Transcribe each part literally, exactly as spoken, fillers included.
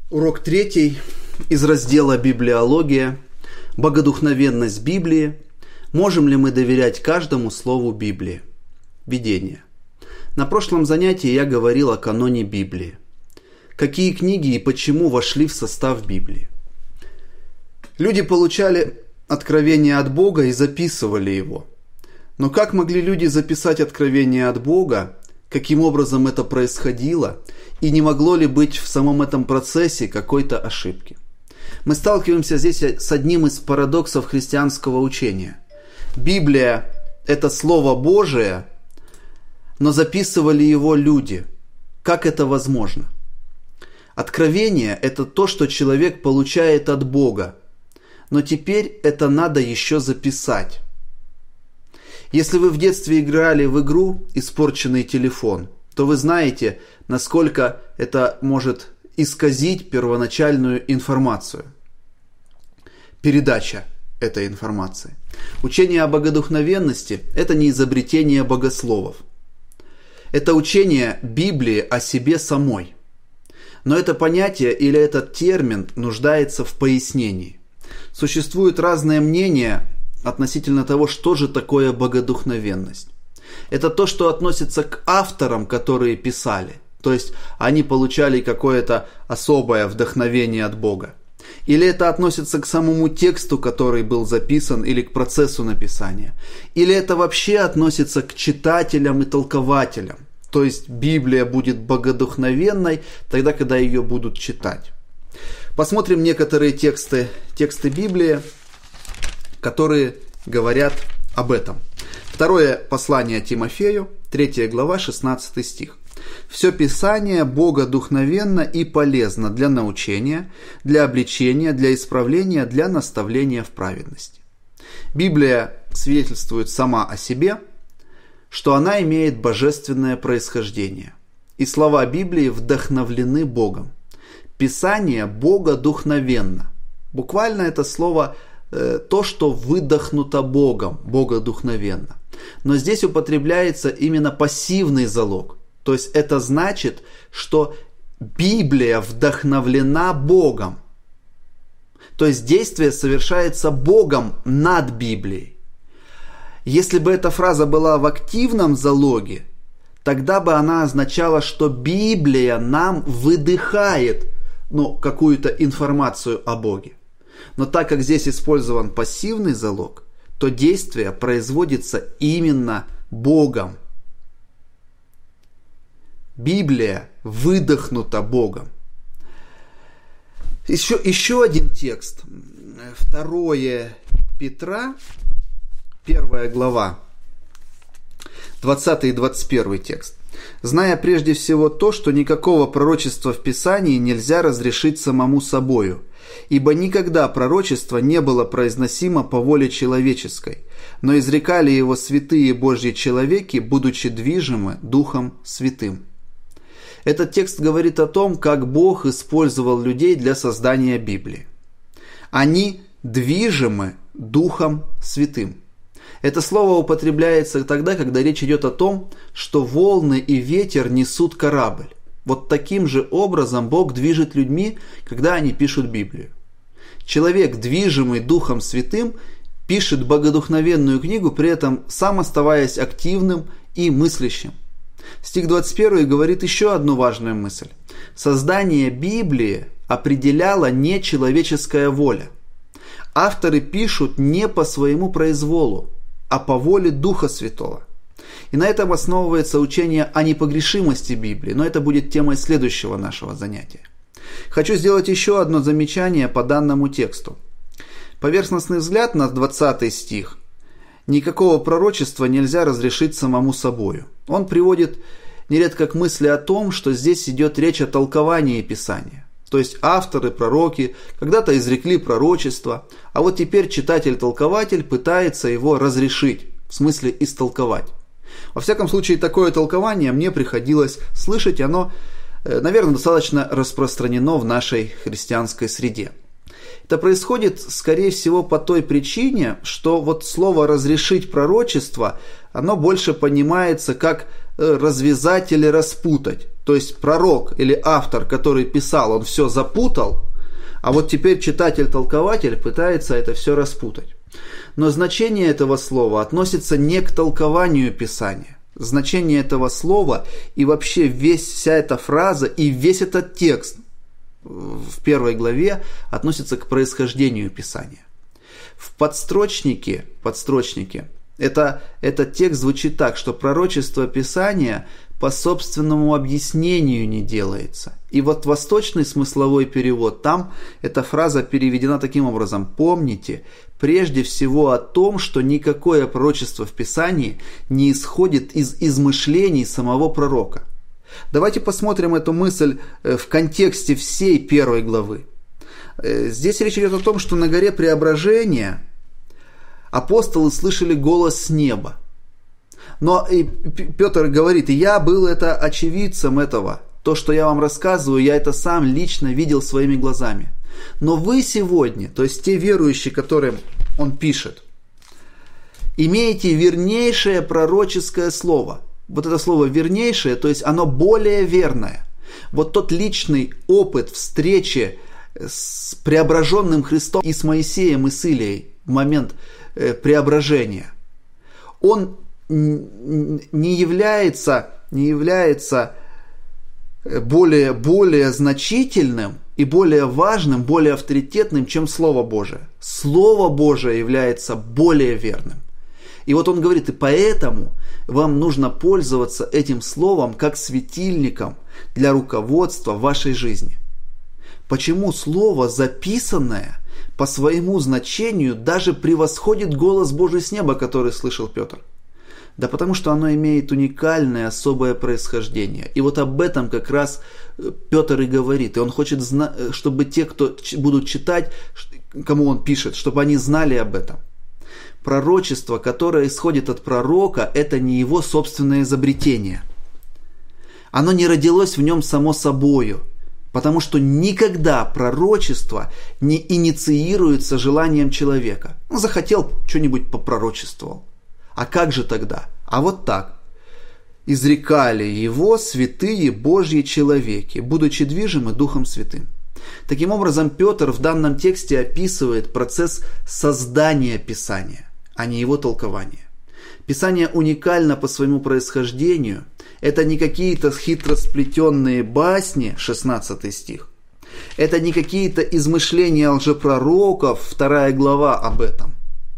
Урок третий из раздела «Библиология. Богодухновенность Библии. Можем ли мы доверять каждому слову Библии?» Введение. На прошлом занятии я говорил о каноне Библии. Какие книги и почему вошли в состав Библии? Люди получали откровение от Бога и записывали его. Но как могли люди записать откровение от Бога? Каким образом это происходило? И не могло ли быть в самом этом процессе какой-то ошибки? Мы сталкиваемся здесь с одним из парадоксов христианского учения. Библия – это Слово Божие, но записывали его люди. Как это возможно? Откровение – это то, что человек получает от Бога. Но теперь это надо еще записать. Если вы в детстве играли в игру «Испорченный телефон», то вы знаете, насколько это может исказить первоначальную информацию. Передача этой информации. Учение о богодухновенности – это не изобретение богословов. Это учение Библии о себе самой. Но это понятие или этот термин нуждается в пояснении. Существуют разные мнения относительно того, что же такое богодухновенность. Это то, что относится к авторам, которые писали. То есть они получали какое-то особое вдохновение от Бога. Или это относится к самому тексту, который был записан, или к процессу написания. Или это вообще относится к читателям и толкователям. То есть Библия будет богодухновенной тогда, когда ее будут читать. Посмотрим некоторые тексты, тексты Библии, которые говорят об этом. Второе послание Тимофею, третья глава, шестнадцатый стих. «Все Писание богодухновенно и полезно для научения, для обличения, для исправления, для наставления в праведности». Библия свидетельствует сама о себе, что она имеет божественное происхождение. И слова Библии вдохновлены Богом. Писание богодухновенно. Буквально это слово э, то, что выдохнуто Богом, богодухновенно. Но здесь употребляется именно пассивный залог. То есть это значит, что Библия вдохновлена Богом. То есть действие совершается Богом над Библией. Если бы эта фраза была в активном залоге, тогда бы она означала, что Библия нам выдыхает ну, какую-то информацию о Боге. Но так как здесь использован пассивный залог, то действие производится именно Богом. Библия выдохнута Богом. Еще, еще один текст. Второе Петра, первая глава, двадцатый и двадцать первый текст. «Зная прежде всего то, что никакого пророчества в Писании нельзя разрешить самому собою, ибо никогда пророчество не было произносимо по воле человеческой, но изрекали его святые Божьи человеки, будучи движимы Духом Святым». Этот текст говорит о том, как Бог использовал людей для создания Библии. Они движимы Духом Святым. Это слово употребляется тогда, когда речь идет о том, что волны и ветер несут корабль. Вот таким же образом Бог движет людьми, когда они пишут Библию. Человек, движимый Духом Святым, пишет богодухновенную книгу, при этом сам оставаясь активным и мыслящим. Стих двадцать первый говорит еще одну важную мысль. Создание Библии определяла не человеческая воля. Авторы пишут не по своему произволу, а по воле Духа Святого. И на этом основывается учение о непогрешимости Библии, но это будет темой следующего нашего занятия. Хочу сделать еще одно замечание по данному тексту. Поверхностный взгляд на двадцатый стих. Никакого пророчества нельзя разрешить самому собою. Он приводит нередко к мысли о том, что здесь идет речь о толковании Писания. То есть авторы, пророки когда-то изрекли пророчество, а вот теперь читатель-толкователь пытается его разрешить, в смысле истолковать. Во всяком случае, такое толкование мне приходилось слышать, и оно, наверное, достаточно распространено в нашей христианской среде. Это происходит, скорее всего, по той причине, что вот слово «разрешить пророчество», оно больше понимается как развязать или распутать. То есть пророк или автор, который писал, он все запутал, а вот теперь читатель-толкователь пытается это все распутать. Но значение этого слова относится не к толкованию Писания. Значение этого слова и вообще весь, вся эта фраза и весь этот текст в первой главе относится к происхождению Писания. В подстрочнике, подстрочнике это, этот текст звучит так, что пророчество Писания по собственному объяснению не делается. И вот восточный смысловой перевод, там эта фраза переведена таким образом: помните прежде всего о том, что никакое пророчество в Писании не исходит из измышлений самого пророка. Давайте посмотрим эту мысль в контексте всей первой главы. Здесь речь идет о том, что на горе Преображения апостолы слышали голос с неба. Но и Петр говорит: я был это очевидцем этого. То, что я вам рассказываю, я это сам лично видел своими глазами. Но вы сегодня, то есть те верующие, которым он пишет, имеете вернейшее пророческое слово. Вот это слово вернейшее, то есть оно более верное. Вот тот личный опыт встречи с преображенным Христом и с Моисеем и с Илией в момент преображения, он не является, не является более, более значительным и более важным, более авторитетным, чем Слово Божие. Слово Божие является более верным. И вот он говорит: и поэтому вам нужно пользоваться этим словом как светильником для руководства вашей жизни. Почему слово, записанное по своему значению, даже превосходит голос Божий с неба, который слышал Петр? Да потому что оно имеет уникальное, особое происхождение. И вот об этом как раз Петр и говорит. И он хочет, чтобы те, кто будут читать, кому он пишет, чтобы они знали об этом. Пророчество, которое исходит от пророка, это не его собственное изобретение. Оно не родилось в нем само собою. Потому что никогда пророчество не инициируется желанием человека. Он захотел, что-нибудь попророчествовал. А как же тогда? А вот так. «Изрекали его святые Божьи человеки, будучи движимы Духом Святым». Таким образом, Петр в данном тексте описывает процесс создания Писания, а не его толкования. Писание уникально по своему происхождению. Это не какие-то хитро сплетенные басни, шестнадцатый стих. Это не какие-то измышления лжепророков, вторая глава об этом.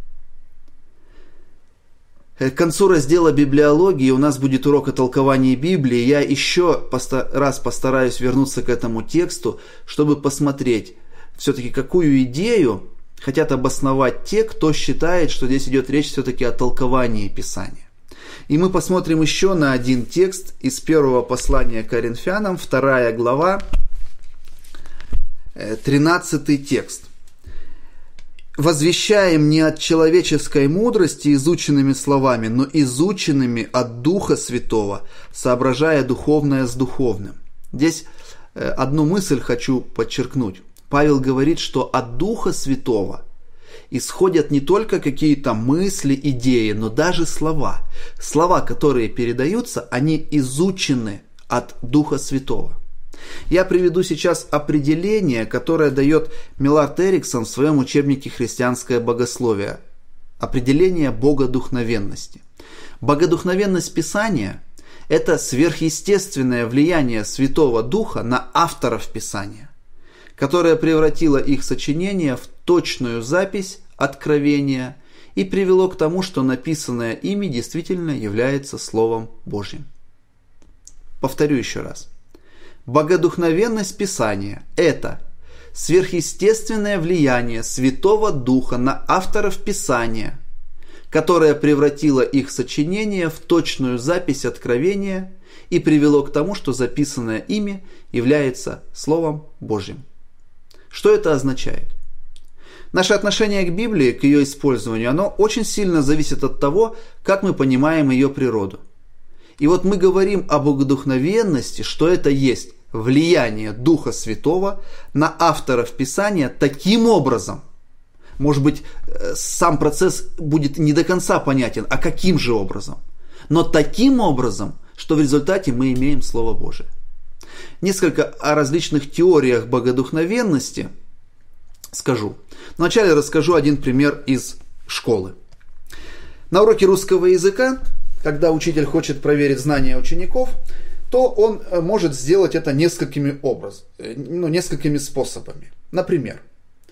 К концу раздела библиологии у нас будет урок о толковании Библии. Я еще раз постараюсь вернуться к этому тексту, чтобы посмотреть, все-таки какую идею хотят обосновать те, кто считает, что здесь идет речь все-таки о толковании Писания. И мы посмотрим еще на один текст из первого послания к Коринфянам, вторая глава, тринадцатый текст. «Возвещаем не от человеческой мудрости изученными словами, но изученными от Духа Святого, соображая духовное с духовным». Здесь одну мысль хочу подчеркнуть. Павел говорит, что от Духа Святого исходят не только какие-то мысли, идеи, но даже слова. Слова, которые передаются, они изучены от Духа Святого. Я приведу сейчас определение, которое дает Миллард Эриксон в своем учебнике «Христианское богословие». Определение богодухновенности. Богодухновенность Писания – это сверхъестественное влияние Святого Духа на авторов Писания, которое превратило их сочинение в точную запись откровения и привело к тому, что написанное ими действительно является Словом Божьим. Повторю еще раз. Богодухновенность Писания – это сверхъестественное влияние Святого Духа на авторов Писания, которое превратило их сочинение в точную запись откровения и привело к тому, что записанное ими является Словом Божьим. Что это означает? Наше отношение к Библии, к ее использованию, оно очень сильно зависит от того, как мы понимаем ее природу. И вот мы говорим об богодухновенности, что это есть влияние Духа Святого на авторов Писания таким образом. Может быть, сам процесс будет не до конца понятен, а каким же образом? Но таким образом, что в результате мы имеем Слово Божие. Несколько о различных теориях богодухновенности скажу. Вначале расскажу один пример из школы. На уроке русского языка, когда учитель хочет проверить знания учеников, то он может сделать это несколькими образами, ну, несколькими способами. Например,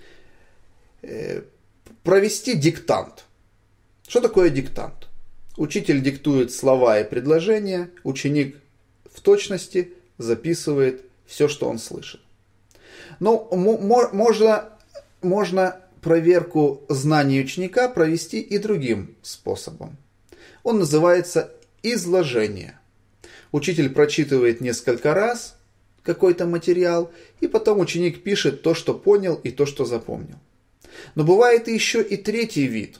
провести диктант. Что такое диктант? Учитель диктует слова и предложения, ученик в точности записывает все, что он слышит. Но можно, можно проверку знаний ученика провести и другим способом. Он называется изложение. Учитель прочитывает несколько раз какой-то материал, и потом ученик пишет то, что понял, и то, что запомнил. Но бывает еще и третий вид.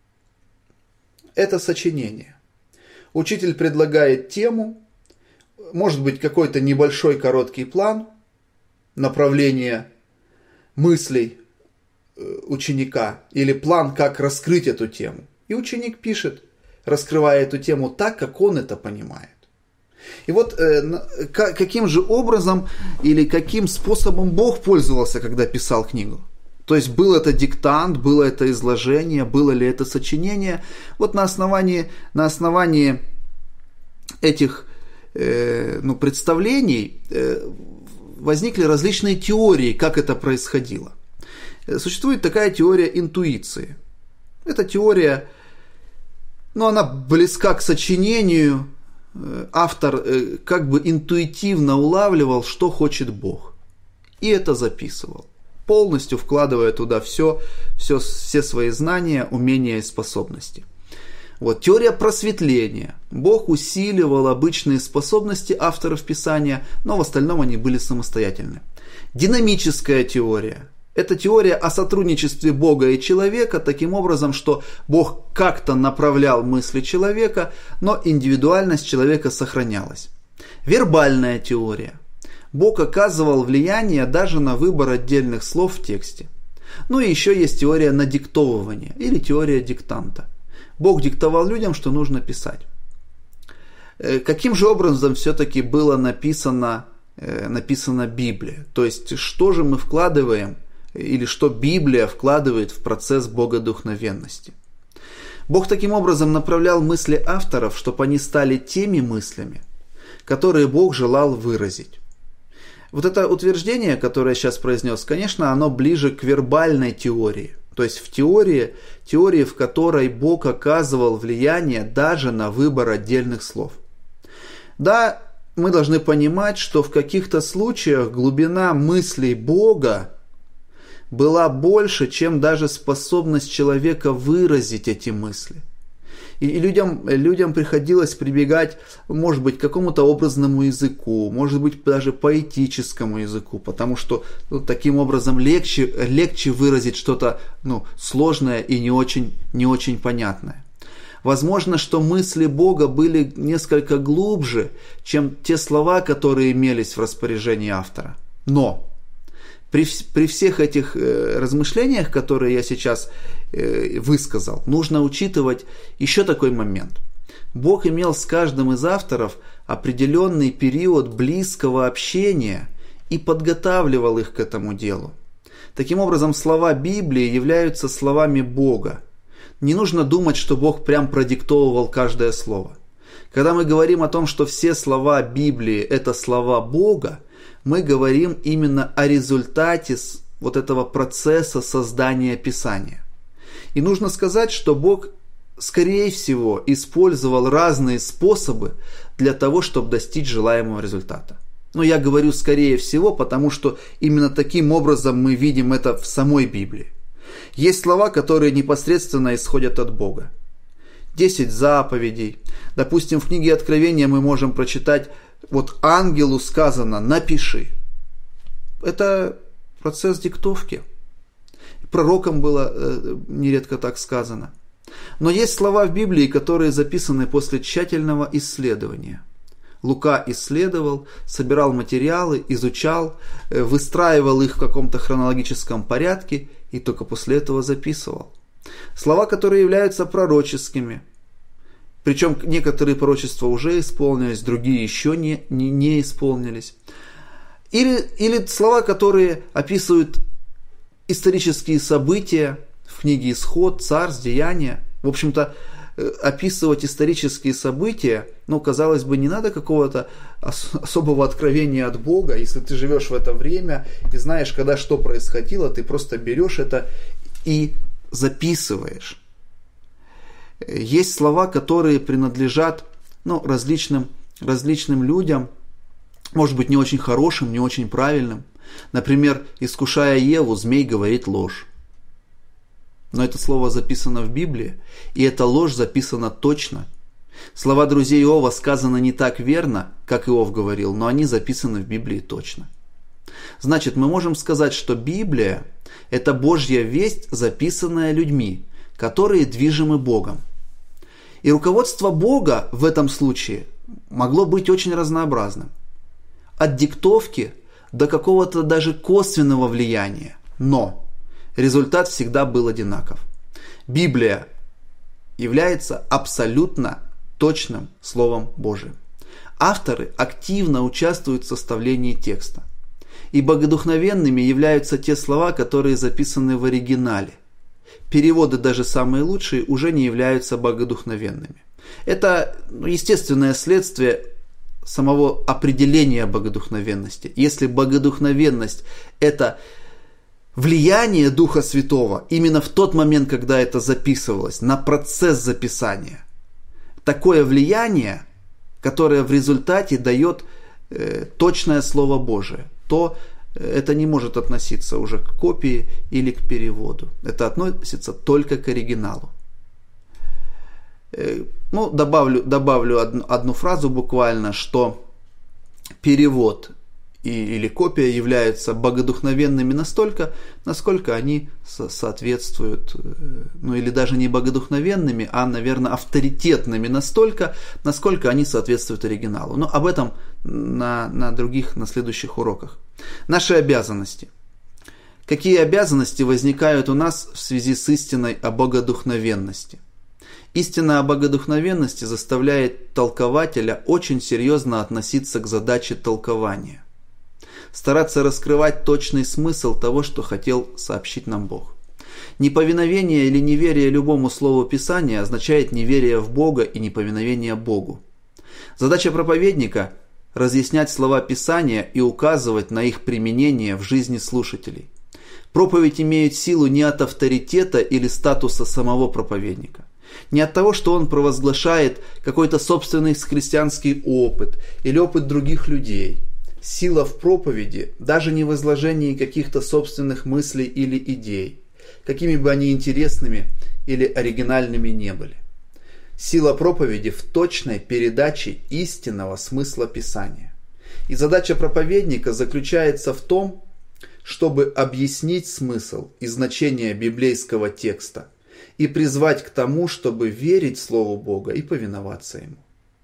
Это сочинение. Учитель предлагает тему, может быть какой-то небольшой короткий план, направление мыслей ученика или план, как раскрыть эту тему. И ученик пишет, раскрывая эту тему так, как он это понимает. И вот э, каким же образом или каким способом Бог пользовался, когда писал книгу? То есть был это диктант, было это изложение, было ли это сочинение? Вот на основании, на основании этих э, ну, представлений э, возникли различные теории, как это происходило. Существует такая теория интуиции. Эта теория, ну, она близка к сочинению. Автор как бы интуитивно улавливал, что хочет Бог. И это записывал, полностью вкладывая туда все, все, все свои знания, умения и способности. Вот, теория просветления. Бог усиливал обычные способности авторов Писания, но в остальном они были самостоятельны. Динамическая теория. Это теория о сотрудничестве Бога и человека таким образом, что Бог как-то направлял мысли человека, но индивидуальность человека сохранялась. Вербальная теория. Бог оказывал влияние даже на выбор отдельных слов в тексте. Ну и еще есть теория надиктовывания или теория диктанта. Бог диктовал людям, что нужно писать. Каким же образом все-таки было написано, написана Библия? То есть, что же мы вкладываем или что Библия вкладывает в процесс богодухновенности? Бог таким образом направлял мысли авторов, чтобы они стали теми мыслями, которые Бог желал выразить. Вот это утверждение, которое я сейчас произнес, конечно, оно ближе к вербальной теории. То есть в теории, теории, в которой Бог оказывал влияние даже на выбор отдельных слов. Да, мы должны понимать, что в каких-то случаях глубина мыслей Бога была больше, чем даже способность человека выразить эти мысли. И людям, людям приходилось прибегать, может быть, к какому-то образному языку, может быть, даже поэтическому языку, потому что ну, таким образом легче, легче выразить что-то ну, сложное и не очень, не очень понятное. Возможно, что мысли Бога были несколько глубже, чем те слова, которые имелись в распоряжении автора. Но При, при всех этих э, размышлениях, которые я сейчас э, высказал, нужно учитывать еще такой момент. Бог имел с каждым из авторов определенный период близкого общения и подготавливал их к этому делу. Таким образом, слова Библии являются словами Бога. Не нужно думать, что Бог прям продиктовывал каждое слово. Когда мы говорим о том, что все слова Библии – это слова Бога, мы говорим именно о результате вот этого процесса создания Писания. И нужно сказать, что Бог, скорее всего, использовал разные способы для того, чтобы достичь желаемого результата. Но я говорю «скорее всего», потому что именно таким образом мы видим это в самой Библии. Есть слова, которые непосредственно исходят от Бога. Десять заповедей. Допустим, в книге Откровения мы можем прочитать вот ангелу сказано «напиши». Это процесс диктовки. Пророкам было э, нередко так сказано. Но есть слова в Библии, которые записаны после тщательного исследования. Лука исследовал, собирал материалы, изучал, э, выстраивал их в каком-то хронологическом порядке и только после этого записывал. Слова, которые являются пророческими, Причем некоторые пророчества уже исполнились, другие еще не, не, не исполнились. Или, или слова, которые описывают исторические события в книге «Исход», «Царств», «Деяния». В общем-то, описывать исторические события, ну, казалось бы, не надо какого-то особого откровения от Бога. Если ты живешь в это время и знаешь, когда что происходило, ты просто берешь это и записываешь. Есть слова, которые принадлежат, ну, различным, различным людям, может быть, не очень хорошим, не очень правильным. Например, искушая Еву, змей говорит ложь. Но это слово записано в Библии, и эта ложь записана точно. Слова друзей Иова сказаны не так верно, как Иов говорил, но они записаны в Библии точно. Значит, мы можем сказать, что Библия – это Божья весть, записанная людьми, которые движимы Богом. И руководство Бога в этом случае могло быть очень разнообразным. От диктовки до какого-то даже косвенного влияния. Но результат всегда был одинаков. Библия является абсолютно точным Словом Божиим. Авторы активно участвуют в составлении текста. И богодухновенными являются те слова, которые записаны в оригинале. Переводы, даже самые лучшие, уже не являются богодухновенными. Это естественное следствие самого определения богодухновенности. Если богодухновенность – это влияние Духа Святого именно в тот момент, когда это записывалось, на процесс записания, такое влияние, которое в результате дает э, точное Слово Божие, то это не может относиться уже к копии или к переводу. Это относится только к оригиналу. Э, ну, добавлю, добавлю одну, одну фразу буквально, что перевод и, или копия являются богодухновенными настолько, насколько они со- соответствуют, ну или даже не богодухновенными, а, наверное, авторитетными настолько, насколько они соответствуют оригиналу. Но об этом на, на других, на следующих уроках. Наши обязанности. Какие обязанности возникают у нас в связи с истиной о богодухновенности? Истина о богодухновенности заставляет толкователя очень серьезно относиться к задаче толкования. Стараться раскрывать точный смысл того, что хотел сообщить нам Бог. Неповиновение или неверие любому слову Писания означает неверие в Бога и неповиновение Богу. Задача проповедника – разъяснять слова Писания и указывать на их применение в жизни слушателей. Проповедь имеет силу не от авторитета или статуса самого проповедника, не от того, что он провозглашает какой-то собственный христианский опыт или опыт других людей. Сила в проповеди даже не в изложении каких-то собственных мыслей или идей, какими бы они интересными или оригинальными не были. Сила проповеди в точной передаче истинного смысла Писания. И задача проповедника заключается в том, чтобы объяснить смысл и значение библейского текста и призвать к тому, чтобы верить Слову Бога и повиноваться Ему.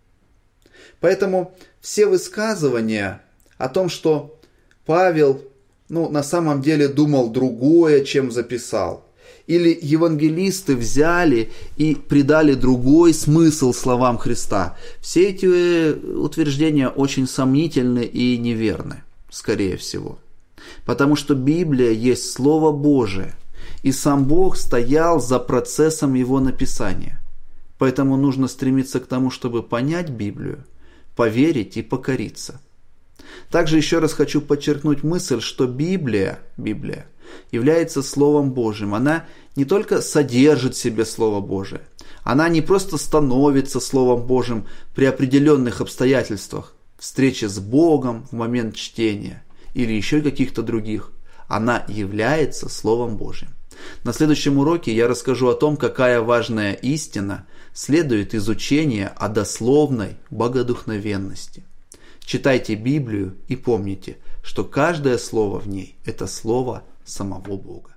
Поэтому все высказывания о том, что Павел ну, на самом деле думал другое, чем записал, или евангелисты взяли и придали другой смысл словам Христа, все эти утверждения очень сомнительны и неверны, скорее всего. Потому что Библия есть Слово Божие, и сам Бог стоял за процессом его написания. Поэтому нужно стремиться к тому, чтобы понять Библию, поверить и покориться. Также еще раз хочу подчеркнуть мысль, что Библия, Библия является Словом Божьим. Она не только содержит в себе Слово Божие, она не просто становится Словом Божьим при определенных обстоятельствах, встрече с Богом в момент чтения или еще каких-то других. Она является Словом Божьим. На следующем уроке я расскажу о том, какая важная истина следует из учения о дословной богодухновенности. Читайте Библию и помните, что каждое слово в ней – это слово самого Бога.